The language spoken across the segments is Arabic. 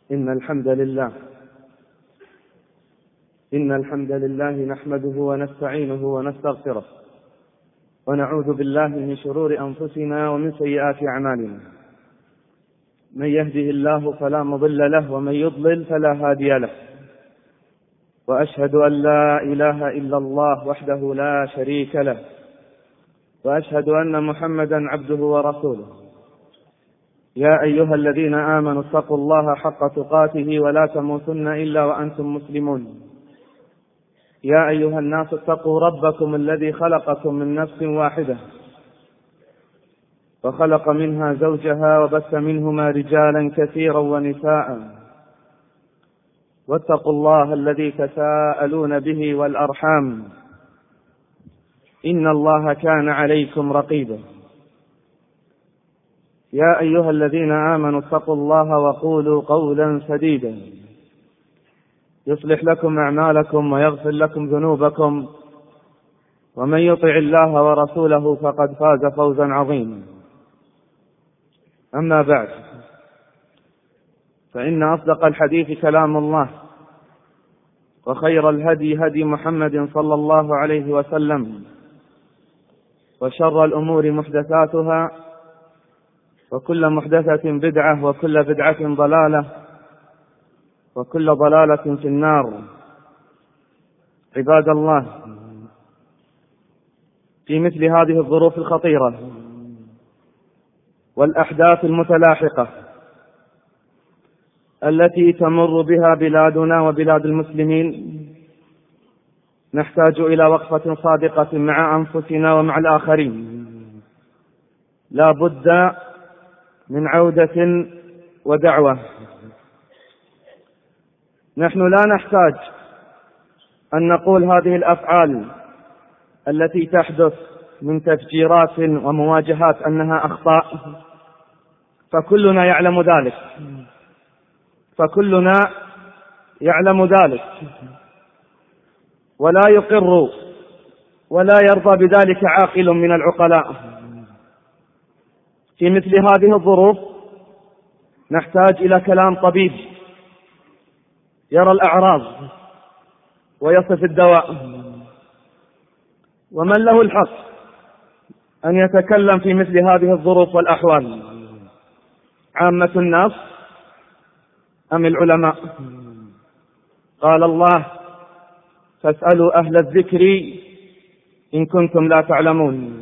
إن الحمد لله نحمده ونستعينه ونستغفره ونعوذ بالله من شرور أنفسنا ومن سيئات أعمالنا. من يهده الله فلا مضل له ومن يضلل فلا هادي له، وأشهد أن لا إله إلا الله وحده لا شريك له، وأشهد أن محمدا عبده ورسوله. يا أيها الذين آمنوا اتقوا الله حق تقاته ولا تموتن إلا وأنتم مسلمون. يا أيها الناس اتقوا ربكم الذي خلقكم من نفس واحدة وخلق منها زوجها وبث منهما رجالا كثيرا ونساء، واتقوا الله الذي تساءلون به والأرحام، إن الله كان عليكم رقيبا. يا أيها الذين آمنوا اتقوا الله وقولوا قولا سديدا يصلح لكم أعمالكم ويغفر لكم ذنوبكم، ومن يطع الله ورسوله فقد فاز فوزا عظيما. أما بعد، فإن أصدق الحديث كلام الله، وخير الهدي هدي محمد صلى الله عليه وسلم، وشر الأمور محدثاتها، وكل محدثة بدعة، وكل بدعة ضلالة، وكل ضلالة في النار. عباد الله، في مثل هذه الظروف الخطيرة والأحداث المتلاحقة التي تمر بها بلادنا وبلاد المسلمين، نحتاج إلى وقفة صادقة مع أنفسنا ومع الآخرين. لا بد من عودة ودعوة. نحن لا نحتاج أن نقول هذه الأفعال التي تحدث من تفجيرات ومواجهات أنها أخطاء، فكلنا يعلم ذلك، ولا يقر ولا يرضى بذلك عاقل من العقلاء. في مثل هذه الظروف نحتاج إلى كلام طبيب يرى الأعراض ويصف الدواء. ومن له الحق أن يتكلم في مثل هذه الظروف والأحوال؟ عامة الناس أم العلماء؟ قال الله: فاسألوا أهل الذكر إن كنتم لا تعلمون.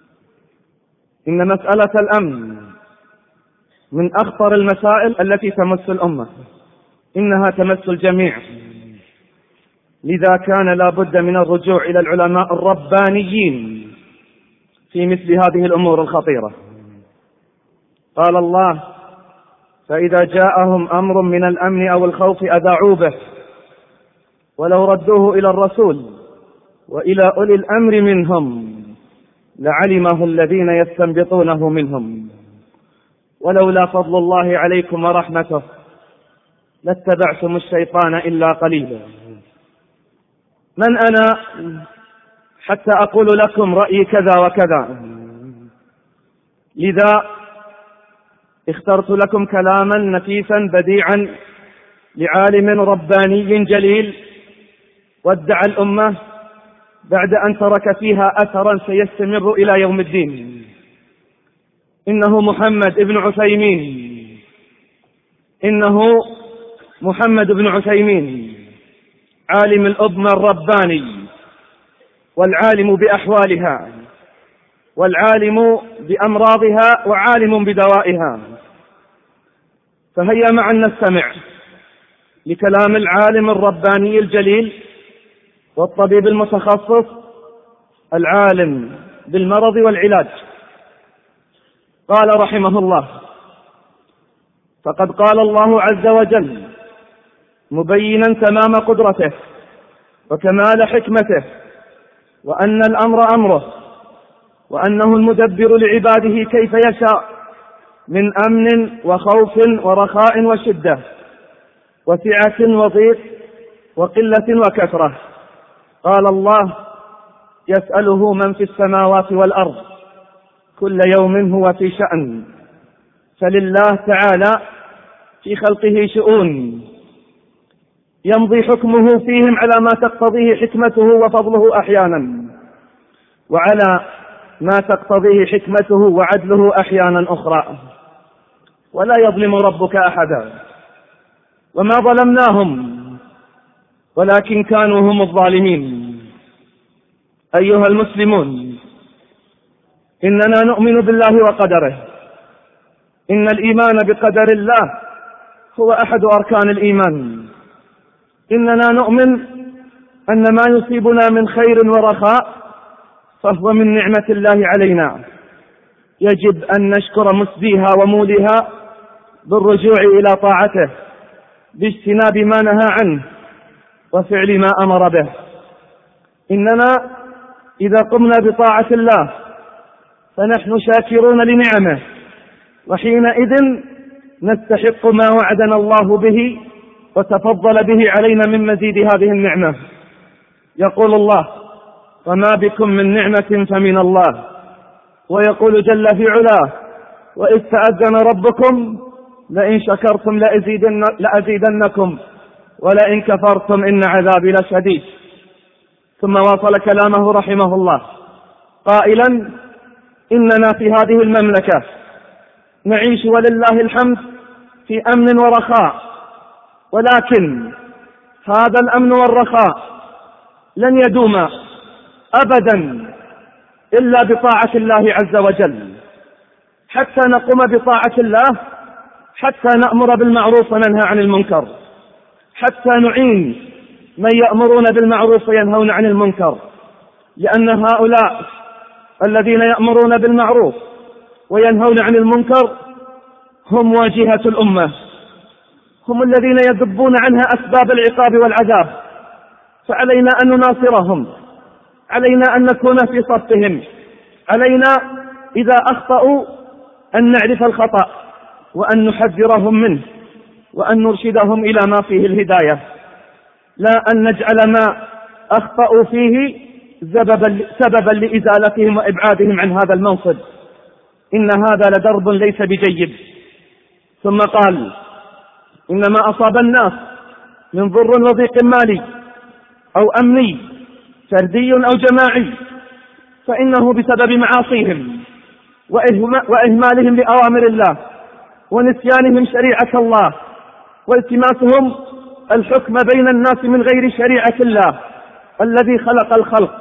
إن مسألة الأمن من أخطر المسائل التي تمس الأمة، إنها تمس الجميع، لذا كان لا بد من الرجوع إلى العلماء الربانيين في مثل هذه الأمور الخطيرة. قال الله: فإذا جاءهم أمر من الأمن أو الخوف أذاعوا به ولو ردوه إلى الرسول وإلى أولي الأمر منهم لعلمه الذين يستنبطونه منهم ولولا فضل الله عليكم ورحمته لاتبعتم الشيطان إلا قليلا. من أنا حتى أقول لكم رأيي كذا وكذا؟ لذا اخترت لكم كلاما نفيسا بديعا لعالم رباني جليل ودع الأمة بعد أن ترك فيها أثرا سيستمر إلى يوم الدين. إنه محمد بن عثيمين، عالم الأمة الرباني، والعالم بأحوالها، والعالم بأمراضها، وعالم بدوائها. فهيا معا نستمع لكلام العالم الرباني الجليل والطبيب المتخصص العالم بالمرض والعلاج. قال رحمه الله: فقد قال الله عز وجل مبينا تمام قدرته وكمال حكمته، وأن الأمر أمره، وأنه المدبر لعباده كيف يشاء من أمن وخوف ورخاء وشدة وسعة وضيق وقلة وكثرة. قال الله: يسأله من في السماوات والأرض كل يوم هو في شأن. فلله تعالى في خلقه شؤون يمضي حكمه فيهم على ما تقتضيه حكمته وفضله أحيانا، وعلى ما تقتضيه حكمته وعدله أحيانا أخرى، ولا يظلم ربك أحدا. وما ظلمناهم ولكن كانوا هم الظالمين. أيها المسلمون، إننا نؤمن بالله وقدره. إن الإيمان بقدر الله هو أحد أركان الإيمان. إننا نؤمن أن ما يصيبنا من خير ورخاء فهو من نعمة الله علينا، يجب أن نشكر مسديها ومولها بالرجوع إلى طاعته، باجتناب ما نهى عنه وفعل ما أمر به. إننا إذا قمنا بطاعة الله فنحن شاكرون لنعمه، وحينئذ نستحق ما وعدنا الله به وتفضل به علينا من مزيد هذه النعمة. يقول الله: وما بكم من نعمة فمن الله. ويقول جل في علاه: وإذ تأذن ربكم لئن شكرتم لأزيدنكم ولئن كفرتم إن عذابي لشديد. ثم واصل كلامه رحمه الله قائلا: إننا في هذه المملكة نعيش ولله الحمد في أمن ورخاء، ولكن هذا الأمن والرخاء لن يدوم أبدا إلا بطاعة الله عز وجل. حتى نقوم بطاعة الله، حتى نأمر بالمعروف وننهى عن المنكر، حتى نعين من يأمرون بالمعروف وينهون عن المنكر، لأن هؤلاء الذين يأمرون بالمعروف وينهون عن المنكر هم واجهة الأمة، هم الذين يذبون عنها أسباب العقاب والعذاب. فعلينا أن نناصرهم، علينا أن نكون في صفهم، علينا إذا أخطأوا أن نعرف الخطأ وأن نحذرهم منه وأن نرشدهم إلى ما فيه الهداية، لا أن نجعل ما أخطأوا فيه سببا لإزالتهم وإبعادهم عن هذا المنصب. إن هذا لدرب ليس بجيد. ثم قال: إنما أصاب الناس من ضر وضيق مالي أو أمني فردي أو جماعي فإنه بسبب معاصيهم وإهمالهم لأوامر الله ونسيانهم شريعة الله والتماسهم الحكم بين الناس من غير شريعة الله الذي خلق الخلق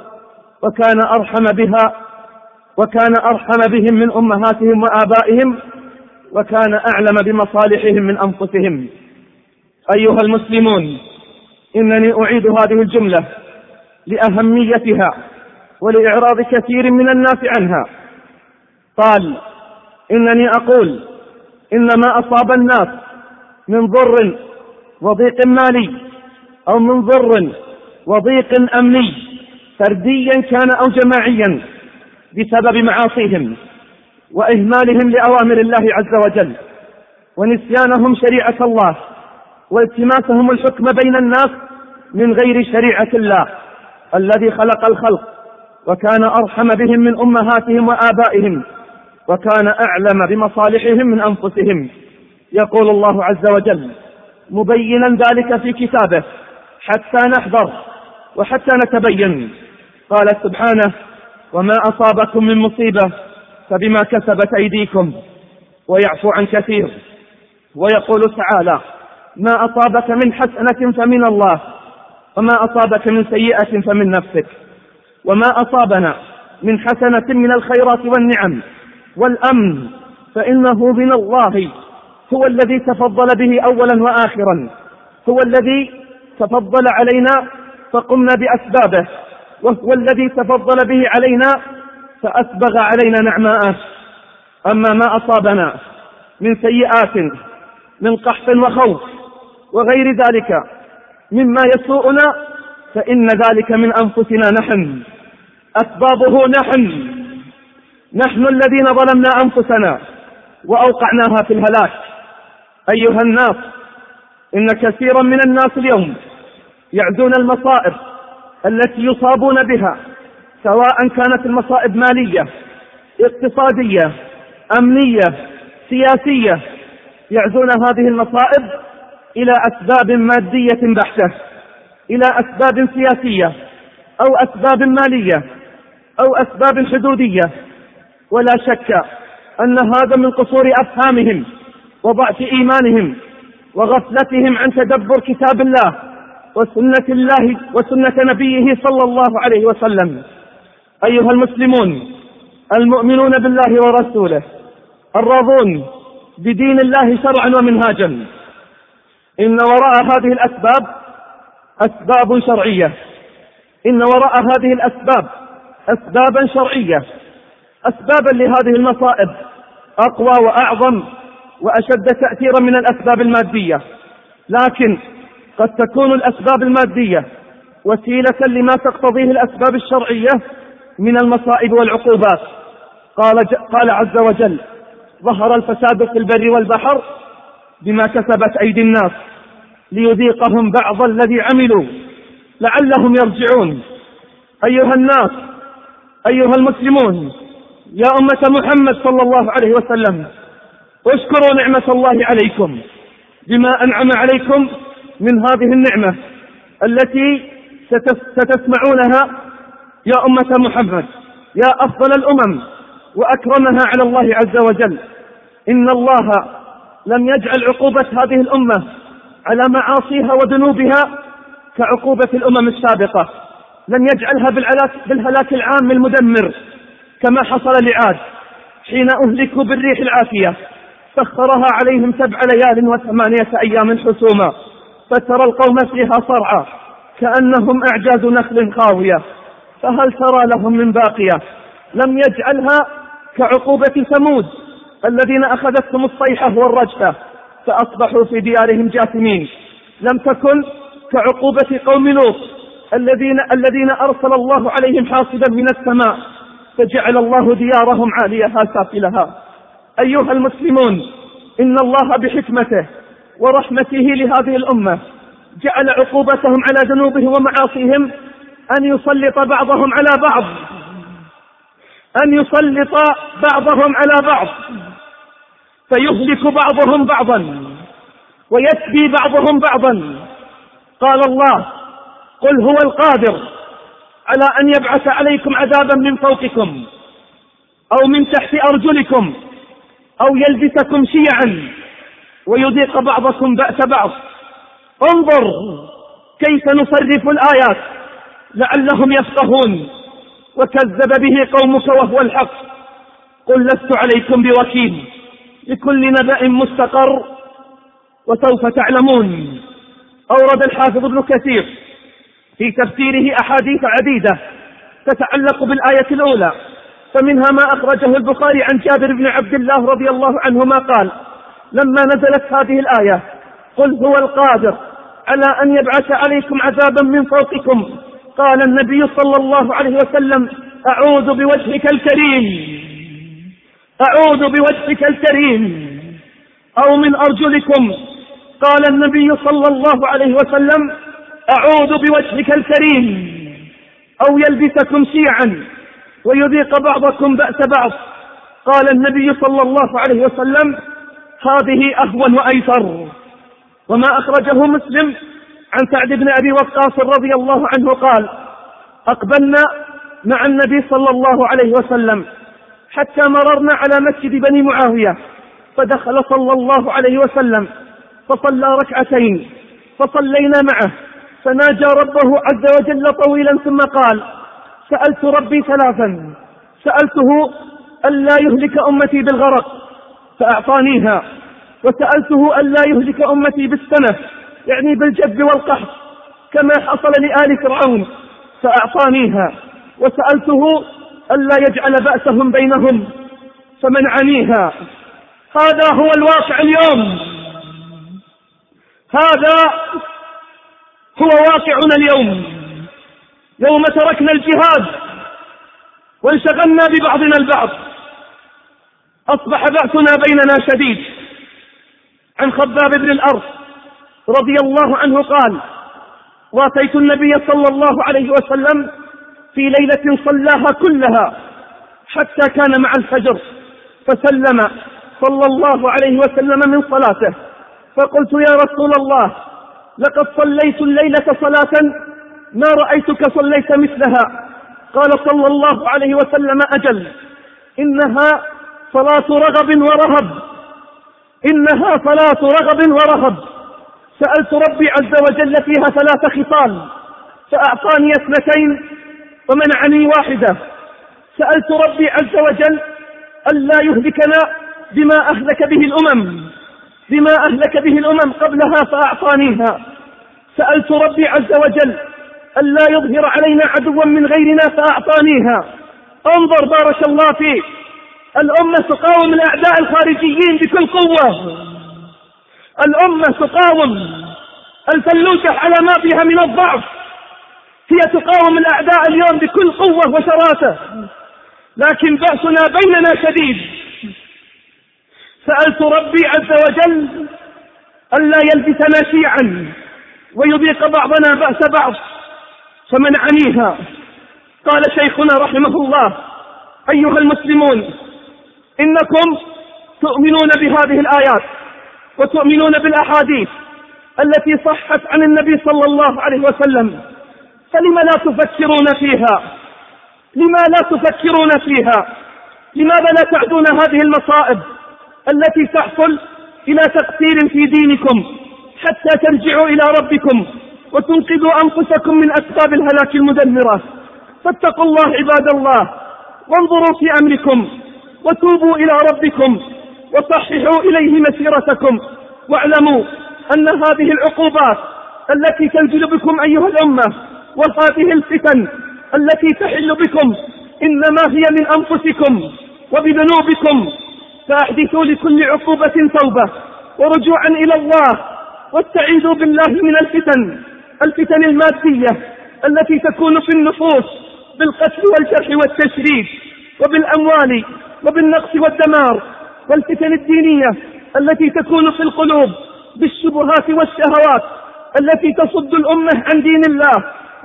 وكان أرحم بهم من أمهاتهم وآبائهم وكان أعلم بمصالحهم من أنفسهم. أيها المسلمون، إنني أعيد هذه الجملة لأهميتها ولإعراض كثير من الناس عنها. قال: إنني أقول إنما أصاب الناس من ضر وضيق مالي أو من ضر وضيق أمني فرديا كان أو جماعيا بسبب معاصيهم وإهمالهم لأوامر الله عز وجل ونسيانهم شريعة الله والتماسهم الحكم بين الناس من غير شريعة الله الذي خلق الخلق وكان أرحم بهم من أمهاتهم وآبائهم وكان أعلم بمصالحهم من أنفسهم. يقول الله عز وجل مبينا ذلك في كتابه حتى نحذر وحتى نتبين. قال سبحانه: وما أصابكم من مصيبة فبما كسبت أيديكم ويعفو عن كثير. ويقول تعالى: ما أصابك من حسنة فمن الله وما أصابك من سيئة فمن نفسك. وما أصابنا من حسنة من الخيرات والنعم والأمن فإنه من الله، هو الذي تفضل به أولا وآخرا، هو الذي تفضل علينا فقمنا بأسبابه، وهو الذي تفضل به علينا فأسبغ علينا نعماءه. أما ما أصابنا من سيئات من قحط وخوف وغير ذلك مما يسوءنا فإن ذلك من أنفسنا نحن، أسبابه نحن الذين ظلمنا أنفسنا وأوقعناها في الهلاك. أيها الناس، إن كثيرا من الناس اليوم يعزون المصائب التي يصابون بها، سواء كانت المصائب مالية، اقتصادية، أمنية، سياسية، يعزون هذه المصائب إلى أسباب مادية بحتة، إلى أسباب سياسية أو أسباب مالية أو أسباب حدودية. ولا شك أن هذا من قصور أفهامهم وضعف إيمانهم وغفلتهم عن تدبر كتاب الله وسنة نبيه صلى الله عليه وسلم. أيها المسلمون المؤمنون بالله ورسوله الراضون بدين الله شرعا ومنهاجا، إن وراء هذه الأسباب أسباب شرعية، إن وراء هذه الأسباب أسبابا شرعية، أسبابا لهذه المصائب أقوى وأعظم وأشد تأثيرا من الأسباب المادية. لكن قد تكون الأسباب المادية وسيلة لما تقتضيه الأسباب الشرعية من المصائب والعقوبات. قال عز وجل: ظهر الفساد في البر والبحر بما كسبت أيدي الناس ليذيقهم بعض الذي عملوا لعلهم يرجعون. أيها الناس، أيها المسلمون، يا أمة محمد صلى الله عليه وسلم، اشكروا نعمة الله عليكم بما أنعم عليكم من هذه النعمة التي ستسمعونها يا أمة محمد، يا أفضل الأمم وأكرمها على الله عز وجل. إن الله لم يجعل عقوبة هذه الأمة على معاصيها وذنوبها كعقوبة الأمم السابقة، لم يجعلها بالهلاك العام المدمر كما حصل لعاد حين أهلكوا بالريح العافية، سخرها عليهم 7 ليال و8 أيام حسوما، فترى القوم فيها صرعى كأنهم أعجاز نخل خاوية، فهل ترى لهم من باقية. لم يجعلها كعقوبة ثمود الذين أخذتهم الصيحة والرجفة فأصبحوا في ديارهم جاثمين. لم تكن كعقوبة قوم لوط الذين أرسل الله عليهم حاصبا من السماء فجعل الله ديارهم عاليها سافلها. أيها المسلمون، إن الله بحكمته ورحمته لهذه الأمة جعل عقوبتهم على ذنوبهم ومعاصيهم أن يسلط بعضهم على بعض فيهلك بعضهم بعضا ويسبي بعضهم بعضا. قال الله: قل هو القادر على أن يبعث عليكم عذابا من فوقكم أو من تحت أرجلكم أو يلبسكم شيعا ويذيق بعضكم بأس بعض. انظر كيف نصرف الآيات لعلهم يفقهون. وكذب به قومك وهو الحق. قل لست عليكم بوكيل، لكل نبأ مستقر وسوف تعلمون. أورد الحافظ ابن كثير في تفسيره أحاديث عديدة تتعلق بالآية الأولى، فمنها ما أخرجه البخاري عن جابر بن عبد الله رضي الله عنهما قال: لما نزلت هذه الآية: قل هو القادر على أن يبعث عليكم عذابا من فوقكم، قال النبي صلى الله عليه وسلم: أعوذ بوجهك الكريم، أعوذ بوجهك الكريم، أو من أرجلكم، قال النبي صلى الله عليه وسلم: أعوذ بوجهك الكريم، أو يلبسكم شيعا ويذيق بعضكم بأس بعض، قال النبي صلى الله عليه وسلم: هذه أهون وأيسر. وما أخرجه مسلم عن سعد بن أبي وقاص رضي الله عنه قال: أقبلنا مع النبي صلى الله عليه وسلم حتى مررنا على مسجد بني معاوية، فدخل صلى الله عليه وسلم فصلى ركعتين فصلينا معه، فناجى ربه عز وجل طويلا ثم قال: سألت ربي 3، سألته ألا يهلك أمتي بالغرق فأعطانيها، وسألته ألا يهلك أمتي بالسنة يعني بالجد والقحط كما حصل لآل فرعون فأعطانيها، وسألته ألا يجعل بأسهم بينهم فمنعنيها. هذا هو الواقع اليوم، هذا هو واقعنا اليوم. يوم تركنا الجهاد وانشغلنا ببعضنا البعض أصبح بأسنا بيننا شديد. عن خباب بن الأرض رضي الله عنه قال: واتيت النبي صلى الله عليه وسلم في ليلة صلاها كلها حتى كان مع الفجر، فسلم صلى الله عليه وسلم من صلاته، فقلت: يا رسول الله، لقد صليت الليلة صلاة ما رأيتك صليت مثلها. قال صلى الله عليه وسلم: أجل، إنها صلاة رغب ورهب، إنها صلاة رغب ورهب. سألت ربي عز وجل فيها 3 خصال فأعطاني 2 ومنعني 1. سألت ربي عز وجل ألا يهلكنا بما أهلك به الأمم قبلها فأعطانيها. سألت ربي عز وجل ألا يظهر علينا عدوا من غيرنا فأعطانيها. انظر بارك الله فيك، الأمة تقاوم الأعداء الخارجيين بكل قوة، الأمة تقاوم الفلوسة على ما فيها من الضعف، هي تقاوم الأعداء اليوم بكل قوة وشراسة، لكن بأسنا بيننا شديد. سألت ربي عز وجل ألا يلبسنا شيعا ويذيق بعضنا بأس بعض فمنعنيها. قال شيخنا رحمه الله: أيها المسلمون، إنكم تؤمنون بهذه الآيات وتؤمنون بالأحاديث التي صحت عن النبي صلى الله عليه وسلم، فلما لا تفكرون فيها؟ لما لا تفكرون فيها؟ لماذا لا تعدون هذه المصائب التي تحصل إلى تقصير في دينكم حتى ترجعوا إلى ربكم وتنقذوا أنفسكم من أسباب الهلاك المدمرة؟ فاتقوا الله عباد الله، وانظروا في أمركم وتوبوا إلى ربكم وصححوا إليه مسيرتكم، واعلموا أن هذه العقوبات التي تنزل بكم أيها الأمة وهذه الفتن التي تحل بكم إنما هي من أنفسكم وبذنوبكم، فأحدثوا لكل عقوبة توبة ورجوعا إلى الله، واستعيذوا بالله من الفتن المادية التي تكون في النفوس بالقتل والجرح والتشريد وبالأموال وبالنقص والدمار، والفتن الدينية التي تكون في القلوب بالشبهات والشهوات التي تصد الأمة عن دين الله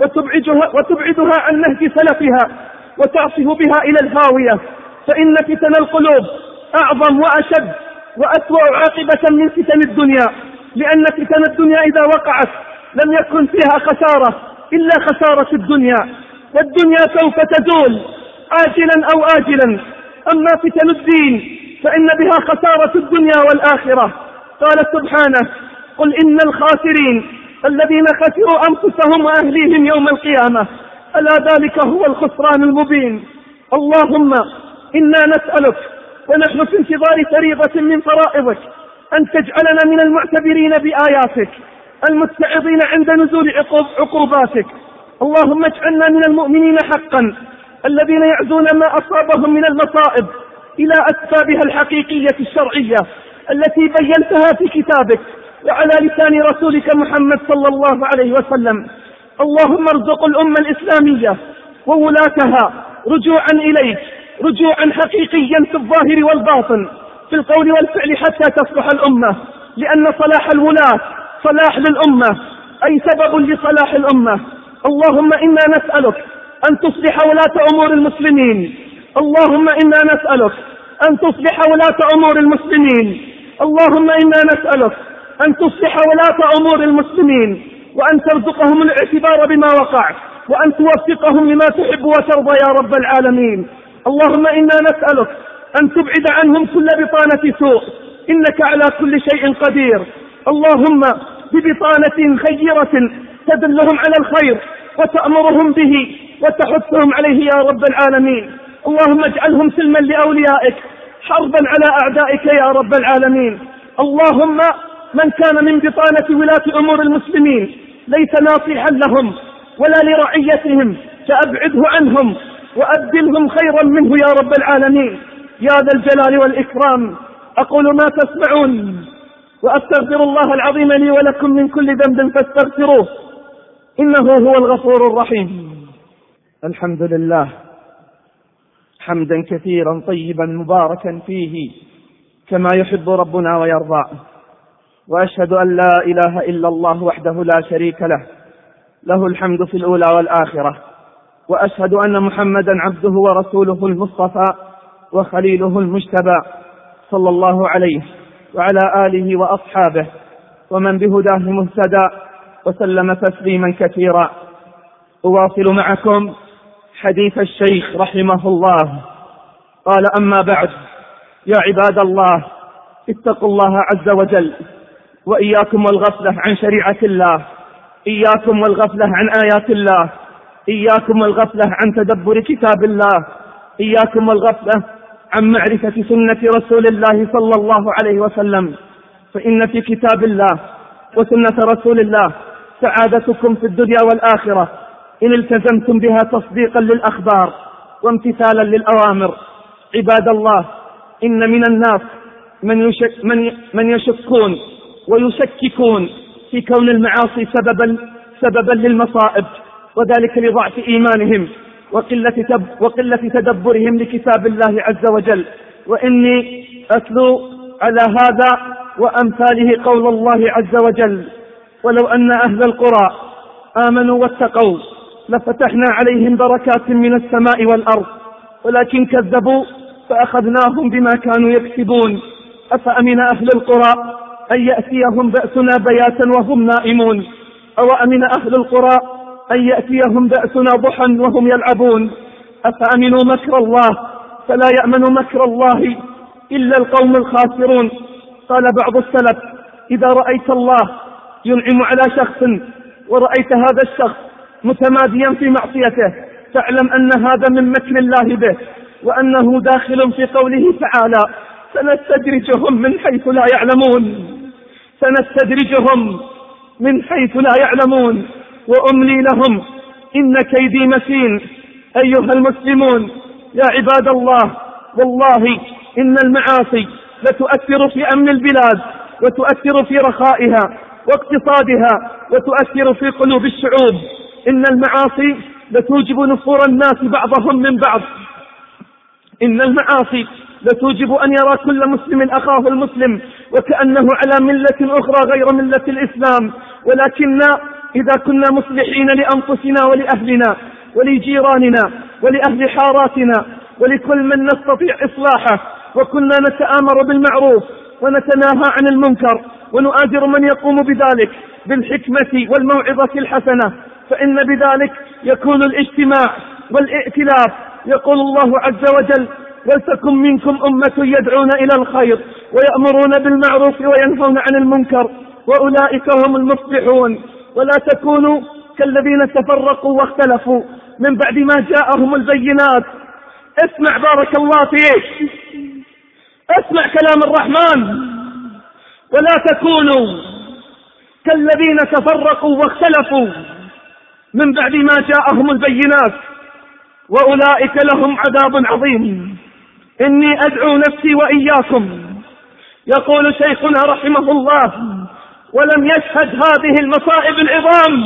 وتبعدها عن نهج سلفها وتعصف بها إلى الهاوية. فإن فتن القلوب أعظم وأشد وأسوأ عاقبة من فتن الدنيا، لأن فتن الدنيا إذا وقعت لم يكن فيها خسارة إلا خسارة الدنيا، والدنيا سوف تزول عاجلا أو آجلا. أما فتن الدين فإن بها خسارة الدنيا والآخرة. قال سبحانه: قل إن الخاسرين الذين خسروا أنفسهم وأهليهم يوم القيامة، ألا ذلك هو الخسران المبين. اللهم إنا نسألك ونحن في انتظار فريضة من فرائضك أن تجعلنا من المعتبرين بآياتك المتعظين عند نزول عقوباتك. اللهم اجعلنا من المؤمنين حقا الذين يعزون ما أصابهم من المصائب إلى أسبابها الحقيقية الشرعية التي بينتها في كتابك وعلى لسان رسولك محمد صلى الله عليه وسلم. اللهم ارزق الأمة الإسلامية وولاتها رجوعا إليك، رجوعا حقيقيا في الظاهر والباطن، في القول والفعل، حتى تصلح الأمة، لأن صلاح الولاة صلاح للأمة، أي سبب لصلاح الأمة. اللهم إنا نسألك أن تصلح ولاة أمور المسلمين، اللهم إنا نسألك أن تصلح ولاة أمور المسلمين، اللهم إنا نسألك أن تصلح ولاة أمور المسلمين، وأن ترزقهم الاعتبار بما وقع، وأن توفقهم لما تحب وترضى يا رب العالمين. اللهم إنا نسألك أن تبعد عنهم كل بطانة سوء، إنك على كل شيء قدير. اللهم ببطانة خيرة تدلهم على الخير وتأمرهم به وتحثهم عليه يا رب العالمين. اللهم اجعلهم سلما لأوليائك، حربا على أعدائك يا رب العالمين. اللهم من كان من بطانة ولاة أمور المسلمين ليس ناصحا لهم ولا لرعيتهم فأبعده عنهم وأبدلهم خيرا منه يا رب العالمين يا ذا الجلال والإكرام. أقول ما تسمعون وأستغفر الله العظيم لي ولكم من كل ذنب فاستغفروه إنه هو الغفور الرحيم. الحمد لله حمدا كثيرا طيبا مباركا فيه كما يحب ربنا ويرضى، وأشهد أن لا إله إلا الله وحده لا شريك له، له الحمد في الأولى والآخرة، وأشهد أن محمدا عبده ورسوله المصطفى وخليله المجتبى، صلى الله عليه وعلى آله وأصحابه ومن بهداه مهتدى وسلم تسليما كثيرا. أواصل معكم حديث الشيخ رحمه الله. قال: أما بعد، يا عباد الله، اتقوا الله عز وجل، وإياكم والغفلة عن شريعة الله، إياكم والغفلة عن آيات الله، إياكم والغفلة عن تدبر كتاب الله، إياكم والغفلة عن معرفة سنة رسول الله صلى الله عليه وسلم، فإن في كتاب الله وسنة رسول الله سعادتكم في الدنيا والآخرة إن التزمتم بها تصديقا للأخبار وامتثالا للأوامر. عباد الله، إن من الناس من يشكون ويشككون في كون المعاصي سببا للمصائب، وذلك لضعف إيمانهم وقلة تدبرهم لكتاب الله عز وجل. وإني أتلو على هذا وأمثاله قول الله عز وجل: ولو أن أهل القرى آمنوا واتقوا لفتحنا عليهم بركات من السماء والأرض ولكن كذبوا فأخذناهم بما كانوا يكسبون. أفأمن أهل القرى أن يأتيهم بأسنا بياتا وهم نائمون، أو أمن أهل القرى أن يأتيهم بأسنا ضحى وهم يلعبون. أفأمنوا مكر الله فلا يأمن مكر الله إلا القوم الخاسرون. قال بعض السلف: إذا رأيت الله ينعم على شخص ورأيت هذا الشخص متماديا في معصيته فاعلم أن هذا من مكر الله به، وأنه داخل في قوله تعالى: سنستدرجهم من حيث لا يعلمون، سنستدرجهم من حيث لا يعلمون وأملي لهم إن كيدي متين. أيها المسلمون، يا عباد الله، والله إن المعاصي لتؤثر في أمن البلاد، وتؤثر في رخائها واقتصادها، وتؤثر في قلوب الشعوب. إن المعاصي لتوجب نفور الناس بعضهم من بعض. إن المعاصي لتوجب أن يرى كل مسلم أخاه المسلم وكأنه على ملة أخرى غير ملة الإسلام. ولكن إذا كنا مصلحين لأنفسنا ولأهلنا ولجيراننا ولأهل حاراتنا ولكل من نستطيع إصلاحه، وكنا نتآمر بالمعروف ونتناهى عن المنكر ونؤازر من يقوم بذلك بالحكمة والموعظة الحسنة، فإن بذلك يكون الاجتماع والائتلاف. يقول الله عز وجل: ولتكن منكم أمة يدعون إلى الخير ويأمرون بالمعروف وينهون عن المنكر وأولئك هم المفلحون. ولا تكونوا كالذين تفرقوا واختلفوا من بعد ما جاءهم البينات. اسمع بارك الله فيك، اسمع كلام الرحمن: ولا تكونوا كالذين تفرقوا واختلفوا من بعد ما جاءهم البينات وأولئك لهم عذاب عظيم. إني أدعو نفسي وإياكم، يقول شيخنا رحمه الله: ولم يشهد هذه المصائب العظام.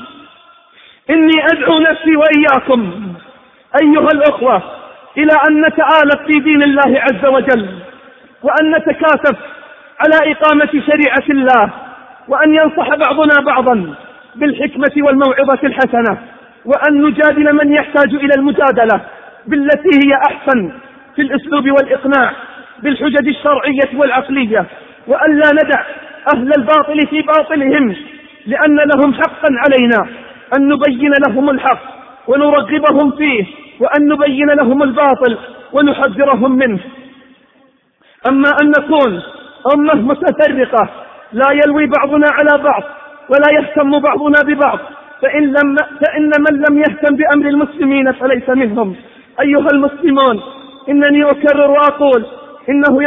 إني أدعو نفسي وإياكم أيها الأخوة إلى أن نتآلف في دين الله عز وجل، وأن نتكاتف على إقامة شريعة الله، وأن ينصح بعضنا بعضا بالحكمة والموعظة الحسنة، وأن نجادل من يحتاج إلى المجادلة بالتي هي أحسن في الأسلوب والإقناع بالحجج الشرعية والعقلية، وأن لا ندع أهل الباطل في باطلهم، لأن لهم حقا علينا أن نبين لهم الحق ونرغبهم فيه، وأن نبين لهم الباطل ونحذرهم منه. أما أن نكون أمة متفرقة لا يلوي بعضنا على بعض ولا يهتم بعضنا ببعض، فإن من لم يهتم بأمر المسلمين فليس منهم. أيها المسلمون، إنني أكرر وأقول: إنه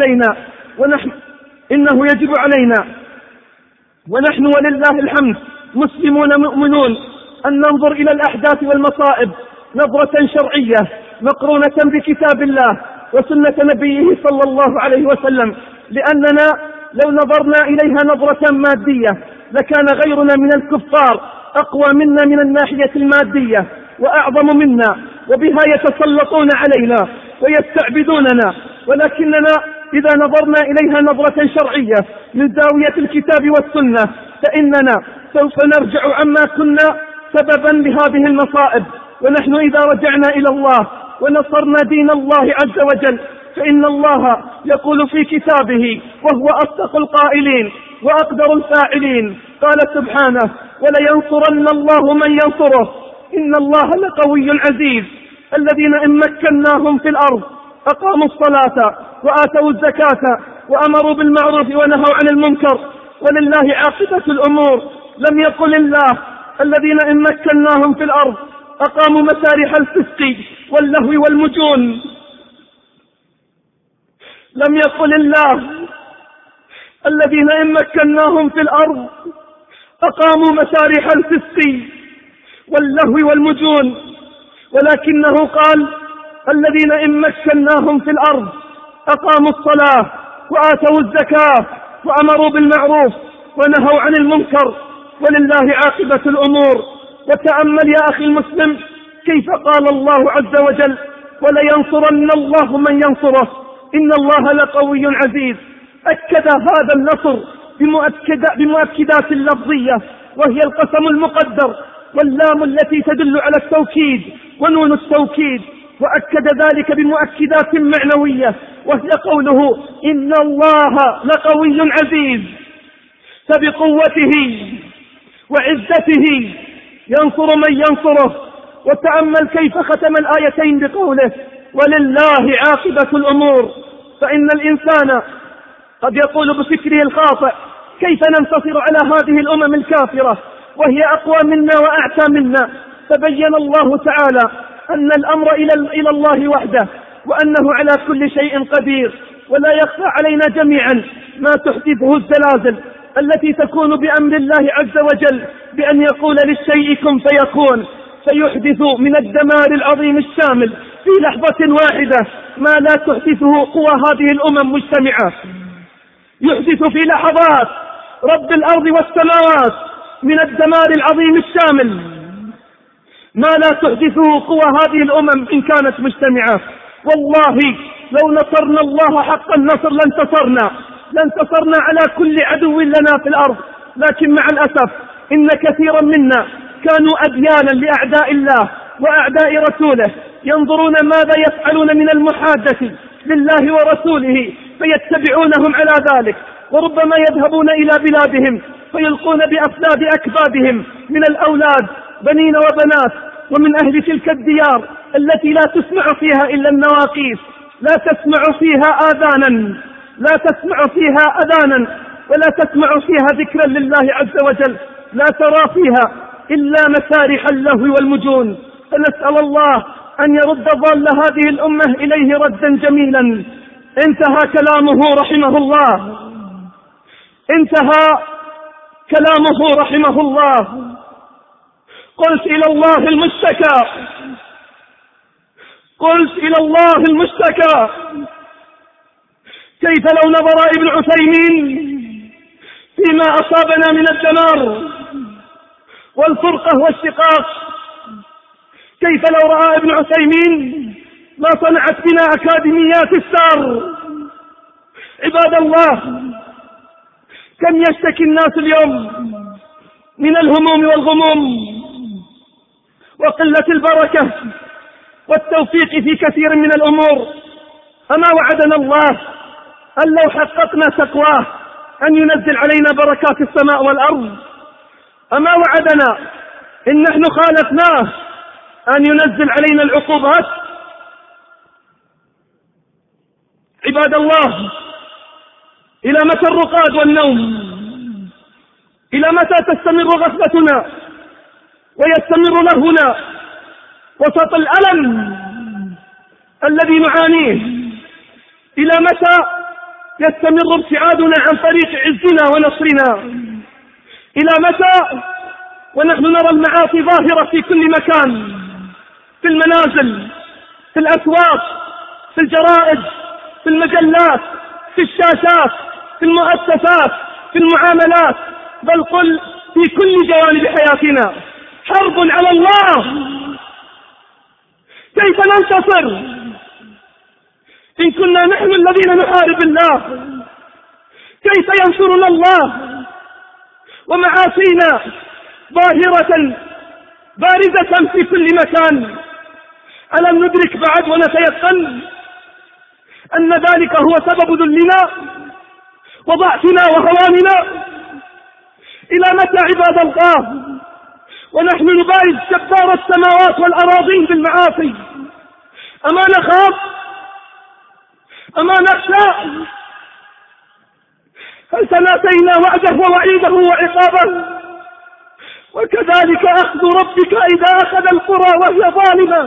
يجب علينا ونحن ولله الحمد مسلمون مؤمنون أن ننظر إلى الأحداث والمصائب نظرة شرعية مقرونة بكتاب الله وسنة نبيه صلى الله عليه وسلم، لأننا لو نظرنا إليها نظرة مادية لكان غيرنا من الكفار أقوى منا من الناحية المادية وأعظم منا، وبها يتسلطون علينا ويستعبدوننا. ولكننا إذا نظرنا إليها نظرة شرعية من زاوية الكتاب والسنة فإننا سوف نرجع عما كنا سببا لهذه المصائب. ونحن إذا رجعنا إلى الله ونصرنا دين الله عز وجل فإن الله يقول في كتابه وهو أصدق القائلين وأقدر الفاعلين، قال سبحانه: ولينصرن الله من ينصره إن الله لقوي عزيز. الذين إن مكناهم في الأرض أقاموا الصلاة وآتوا الزكاة وأمروا بالمعروف ونهوا عن المنكر ولله عاقبة الأمور. لم يقل الله الذين إن مكناهم في الأرض أقاموا مسارح الفسق واللهو والمجون. لم يقل الله الذين إن مكناهم في الأرض أقاموا مسارح الفسق واللهو والمجون، ولكنه قال: الذين إن مكناهم في الأرض أقاموا الصلاة وآتوا الزكاة وأمروا بالمعروف ونهوا عن المنكر ولله عاقبة الأمور. وتأمل يا أخي المسلم كيف قال الله عز وجل: ولينصرن الله من ينصره إن الله لقوي عزيز. أكد هذا النصر بمؤكدات لفظية، وهي القسم المقدر واللام التي تدل على التوكيد ونون التوكيد، وأكد ذلك بمؤكدات معنوية، وهي قوله: إن الله لقوي عزيز. فبقوته وعزته ينصر من ينصره. وتأمل كيف ختم الآيتين بقوله: ولله عاقبة الأمور. فإن الإنسان قد يقول بفكره الخاطئ: كيف ننتصر على هذه الأمم الكافرة وهي أقوى منا وأعتى منا؟ فبين الله تعالى أن الأمر إلى الله وحده، وأنه على كل شيء قدير. ولا يخفى علينا جميعا ما تحدثه الزلازل التي تكون بأمر الله عز وجل، بأن يقول للشيء كن فيكون، فيحدث من الدمار العظيم الشامل في لحظة واحدة ما لا تحدثه قوى هذه الأمم مجتمعة. يحدث في لحظات رب الأرض والسماوات من الدمار العظيم الشامل ما لا تحدثه قوى هذه الأمم إن كانت مجتمعة. والله لو نصرنا الله حق النصر لانتصرنا على كل عدو لنا في الأرض. لكن مع الأسف إن كثيرا منا كانوا أديانا لأعداء الله وأعداء رسوله، ينظرون ماذا يفعلون من المحادة لله ورسوله فيتبعونهم على ذلك، وربما يذهبون إلى بلادهم فيلقون بأفلاد أكبادهم من الأولاد بنين وبنات، ومن أهل تلك الديار التي لا تسمع فيها إلا النواقيس، لا تسمع فيها أذانا ولا تسمع فيها ذكرا لله عز وجل، لا ترى فيها إلا مسارح اللهو والمجون. فنسأل الله أن يرد ضال هذه الأمة إليه ردا جميلا. انتهى كلامه رحمه الله. قلت إلى الله المشتكى. كيف لو نظر ابن عثيمين فيما أصابنا من الدمار والفرقة والشقاق؟ كيف لو رأى ابن عثيمين ما صنعت بنا أكاديميات السار؟ عباد الله، كم يشتكي الناس اليوم من الهموم والغموم وقلة البركة والتوفيق في كثير من الأمور. أما وعدنا الله أن لو حققنا تقواه أن ينزل علينا بركات السماء والأرض؟ أما وعدنا إن نحن خالفناه أن ينزل علينا العقوبات؟ عباد الله، إلى متى الرقاد والنوم؟ إلى متى تستمر غفلتنا ويستمر لهونا وسط الألم الذي نعانيه؟ إلى متى يستمر ابتعادنا عن طريق عزنا ونصرنا؟ إلى متى ونحن نرى المعاصي ظاهرة في كل مكان، في المنازل، في الأسواق، في الجرائد، في المجلات، في الشاشات، في المؤسسات، في المعاملات، بل قل في كل جوانب حياتنا؟ حرب على الله. كيف ننتصر إن كنا نحن الذين نحارب الله؟ كيف ينصرنا الله ومعاصينا ظاهرة بارزة في كل مكان؟ ألم ندرك بعد ونتيقن أن ذلك هو سبب ذلنا وضعفنا وهواننا. إلى متى عباد الله ونحن نبارز جبار السماوات والأراضين بالمعاصي؟ أما نخاف؟ أما نخشى؟ هل تناسينا وعده ووعيده وعقابه؟ وكذلك أخذ ربك إذا أخذ القرى وهي ظالمة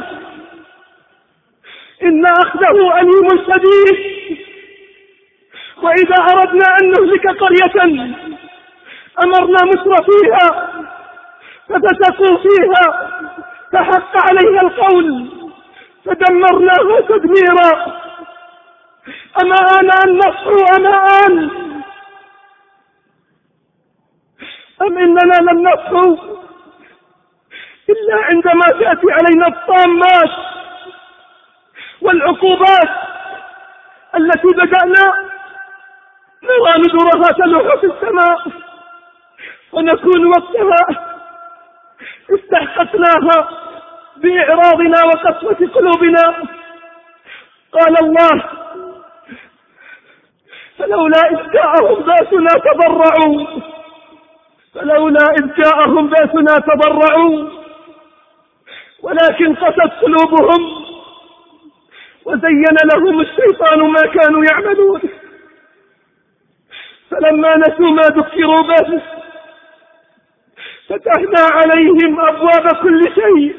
إن أخذه أليم شديد. وإذا أردنا أن نهلك قرية أمرنا مترفيها ففسقوا فيها فحق عليها القول فدمرناها تدميرا. أما آن أن نصحو؟ أما آن؟ أم إننا لم نصحو إلا عندما تأتي علينا الطامات والعقوبات التي بدأنا نرى نذورها تلوح في السماء ونكون وقتها استحققناها بإعراضنا وقسوة قلوبنا. قال الله: فلولا إذ جاءهم بأسنا تضرعوا ولكن قست قلوبهم وزين لهم الشيطان ما كانوا يعملون فلما نسوا ما ذكروا به فتحنا عليهم أبواب كل شيء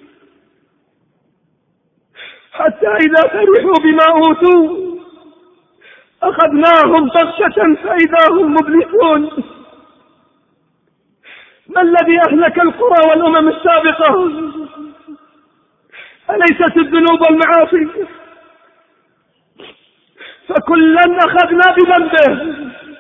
حتى إذا فرحوا بما أوتوا أخذناهم بغتة فإذا هم مبلسون. ما الذي أهلك القرى والأمم السابقة؟ أليست الذنوب والمعاصي؟ فكلا أخذنا بذنبه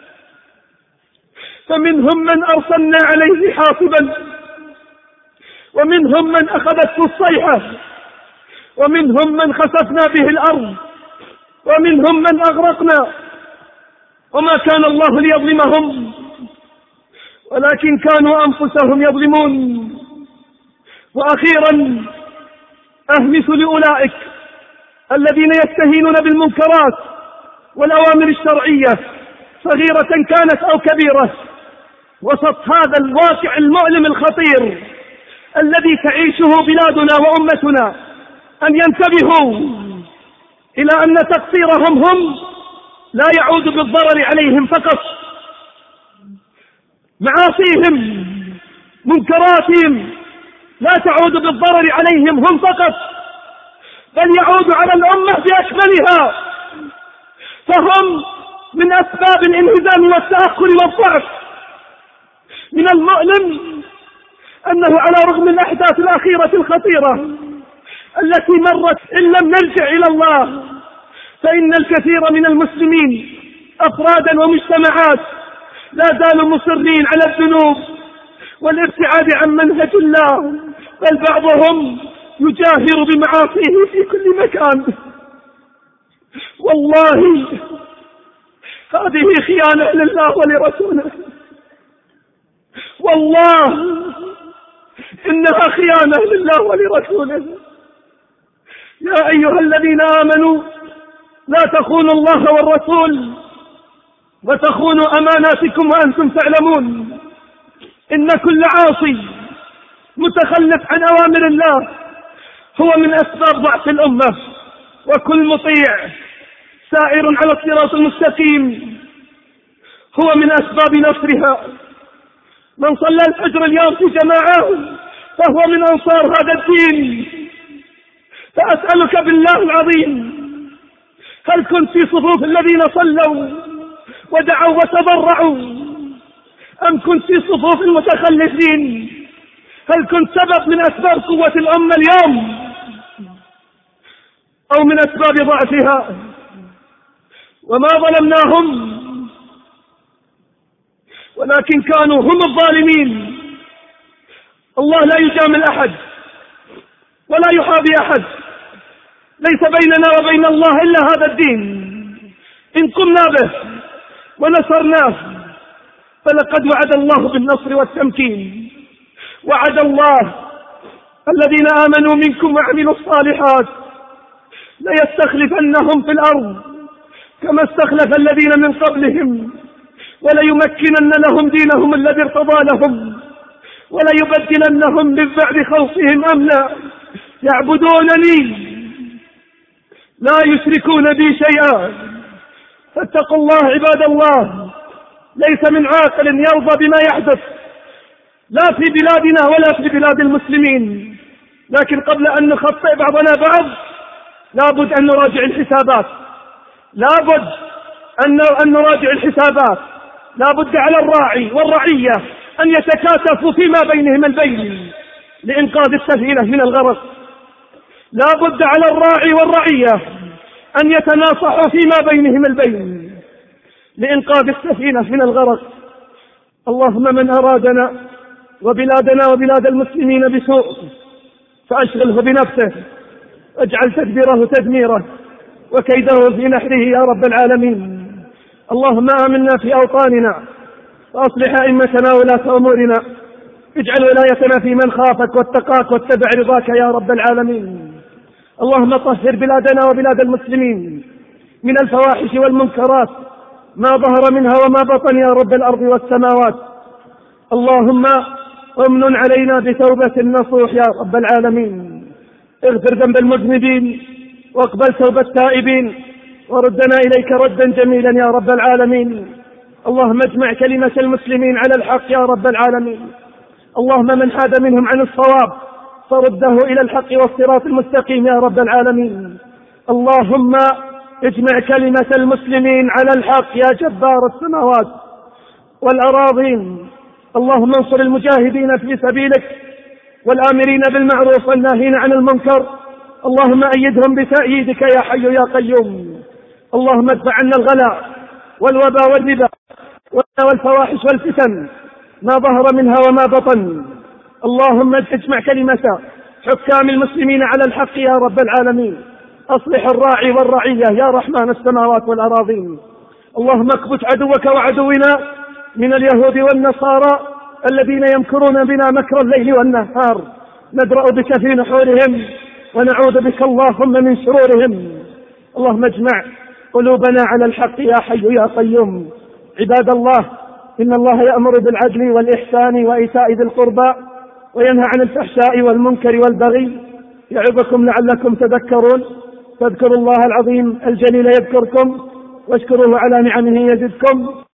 فمنهم من أرسلنا عليه حاصبا ومنهم من أخذته الصيحة ومنهم من خسفنا به الأرض ومنهم من أغرقنا وما كان الله ليظلمهم ولكن كانوا أنفسهم يظلمون. وأخيرا أهمس لأولئك الذين يستهينون بالمنكرات والأوامر الشرعية صغيرة كانت أو كبيرة وسط هذا الواقع المؤلم الخطير الذي تعيشه بلادنا وأمتنا أن ينتبهوا إلى أن تقصيرهم هم لا يعود بالضرر عليهم فقط. معاصيهم منكراتهم لا تعود بالضرر عليهم هم فقط بل يعود على الأمة بأكملها. فهم من أسباب الانهزام والتأخر والضعف. من المؤلم أنه على رغم الأحداث الأخيرة الخطيرة التي مرت إن لم نرجع إلى الله فإن الكثير من المسلمين أفرادا ومجتمعات لا زالوا مصرين على الذنوب والابتعاد عن منهج الله بل بعضهم يجاهر بمعاصيه في كل مكان. والله هذه خيانة لله ولرسوله، والله إنها خيانة لله ولرسوله. يا أيها الذين آمنوا لا تخونوا الله والرسول وتخونوا أماناتكم وأنتم تعلمون. إن كل عاصي متخلف عن أوامر الله هو من أسباب ضعف الأمة، وكل مطيع سائر على الصراط المستقيم هو من أسباب نصرها. من صلى الفجر اليوم في جماعة فهو من أنصار هذا الدين. فأسألك بالله العظيم، هل كنت في صفوف الذين صلوا ودعوا وتضرعوا أم كنت في صفوف المتخلفين؟ هل كنت سبب من أسباب قوة الأمة اليوم أو من أسباب ضعفها؟ وما ظلمناهم ولكن كانوا هم الظالمين. الله لا يجامل أحد ولا يحابي أحد. ليس بيننا وبين الله إلا هذا الدين. إن قمنا به ونصرناه فلقد وعد الله بالنصر والتمكين. وعد الله الذين آمنوا منكم وعملوا الصالحات ليستخلفنهم في الأرض كما استخلف الذين من قبلهم، وليمكنن لهم دينهم الذي ارتضى لهم، وليبدلنهم من بعد خوفهم أمنا يعبدونني لا يشركون بي شيئا. فاتقوا الله عباد الله. ليس من عاقل يرضى بما يحدث لا في بلادنا ولا في بلاد المسلمين، لكن قبل أن نخطئ بعضنا بعض لابد أن نراجع الحسابات، لابد أن نراجع الحسابات. لابد على الراعي والرعية أن يتكاتفوا فيما بينهم البين لإنقاذ السفينة من الغرق. لابد على الراعي والرعية أن يتناصحوا فيما بينهم البين لإنقاذ السفينة من الغرق. اللهم من أرادنا وبلادنا وبلاد المسلمين بسوء فأشغله بنفسه، واجعل تدبيره تدميره وكيده في نحره يا رب العالمين. اللهم آمنا في أوطاننا وأصلح أئمتنا ولاة أمورنا، اجعل ولايتنا في من خافك واتقاك واتبع رضاك يا رب العالمين. اللهم طهر بلادنا وبلاد المسلمين من الفواحش والمنكرات ما ظهر منها وما بطن يا رب الأرض والسماوات. اللهم امن علينا بتوبة نصوح يا رب العالمين، اغفر ذنب المذنبين واقبل توبة التائبين وردنا إليك ردا جميلا يا رب العالمين. اللهم اجمع كلمة المسلمين على الحق يا رب العالمين. اللهم من حاد منهم عن الصواب فرده إلى الحق والصراط المستقيم يا رب العالمين. اللهم اجمع كلمة المسلمين على الحق يا جبار السماوات والأراضين. اللهم انصر المجاهدين في سبيلك والآمرين بالمعروف والناهين عن المنكر. اللهم أيدهم بتأييدك يا حي يا قيوم. اللهم ادفع عنا الغلاء والوباء والربا والفواحش والفتن ما ظهر منها وما بطن. اللهم اجمع كلمة حكام المسلمين على الحق يا رب العالمين. أصلح الراعي والرعية يا رحمن السماوات والأراضين. اللهم اكبت عدوك وعدونا من اليهود والنصارى الذين يمكرون بنا مكر الليل والنهار. ندرأ بك في نحورهم ونعوذ بك اللهم من شرورهم. اللهم اجمع قلوبنا على الحق يا حي يا قيوم. عباد الله، إن الله يأمر بالعدل والإحسان وإيتاء ذي القربى وينهى عن الفحشاء والمنكر والبغي يعظكم لعلكم تذكرون. فاذكروا الله العظيم الجليل يذكركم واشكروه على نعمه يزدكم.